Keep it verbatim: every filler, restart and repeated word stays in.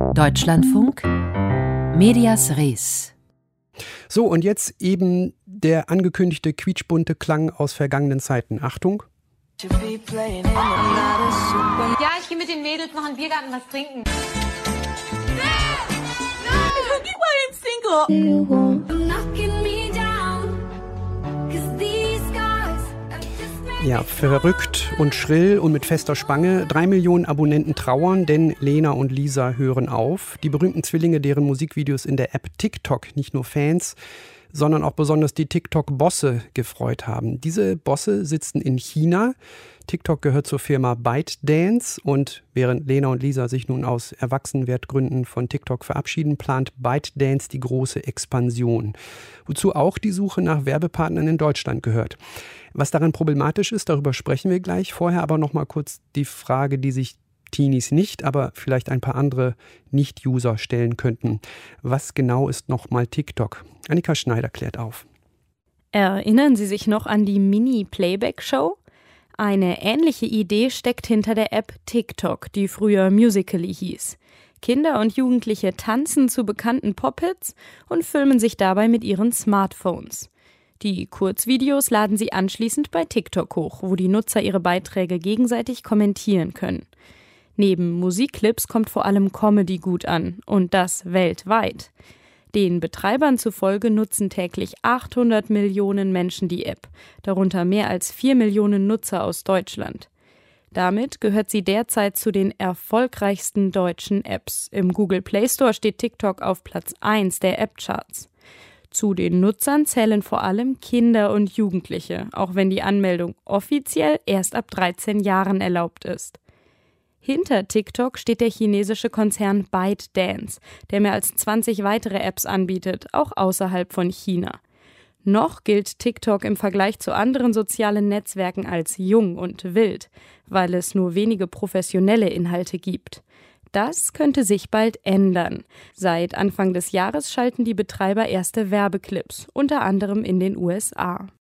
Deutschlandfunk, Medias Res. So, und jetzt eben der angekündigte quietschbunte Klang aus vergangenen Zeiten. Achtung. Ja, ich gehe mit den Mädels noch in den Biergarten was trinken. Ja, verrückt und schrill und mit fester Spange. Drei Millionen Abonnenten trauern, denn Lena und Lisa hören auf. Die berühmten Zwillinge, deren Musikvideos in der App TikTok nicht nur Fans, sondern auch besonders die TikTok-Bosse gefreut haben. Diese Bosse sitzen in China. TikTok gehört zur Firma ByteDance und während Lena und Lisa sich nun aus Erwachsenwertgründen von TikTok verabschieden, plant ByteDance die große Expansion, wozu auch die Suche nach Werbepartnern in Deutschland gehört. Was daran problematisch ist, darüber sprechen wir gleich. Vorher aber noch mal kurz die Frage, die sich Teenies nicht, aber vielleicht ein paar andere Nicht-User stellen könnten. Was genau ist nochmal TikTok? Annika Schneider klärt auf. Erinnern Sie sich noch an die Mini-Playback-Show? Eine ähnliche Idee steckt hinter der App TikTok, die früher Musical.ly hieß. Kinder und Jugendliche tanzen zu bekannten Pop-Hits und filmen sich dabei mit ihren Smartphones. Die Kurzvideos laden sie anschließend bei TikTok hoch, wo die Nutzer ihre Beiträge gegenseitig kommentieren können. Neben Musikclips kommt vor allem Comedy gut an, und das weltweit. Den Betreibern zufolge nutzen täglich achthundert Millionen Menschen die App, darunter mehr als vier Millionen Nutzer aus Deutschland. Damit gehört sie derzeit zu den erfolgreichsten deutschen Apps. Im Google Play Store steht TikTok auf Platz eins der App-Charts. Zu den Nutzern zählen vor allem Kinder und Jugendliche, auch wenn die Anmeldung offiziell erst ab dreizehn Jahren erlaubt ist. Hinter TikTok steht der chinesische Konzern ByteDance, der mehr als zwanzig weitere Apps anbietet, auch außerhalb von China. Noch gilt TikTok im Vergleich zu anderen sozialen Netzwerken als jung und wild, weil es nur wenige professionelle Inhalte gibt. Das könnte sich bald ändern. Seit Anfang des Jahres schalten die Betreiber erste Werbeclips, unter anderem in den U S A.